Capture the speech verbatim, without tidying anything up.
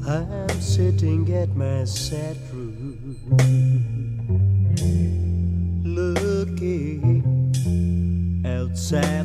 I'm sitting at my sad room, looking outside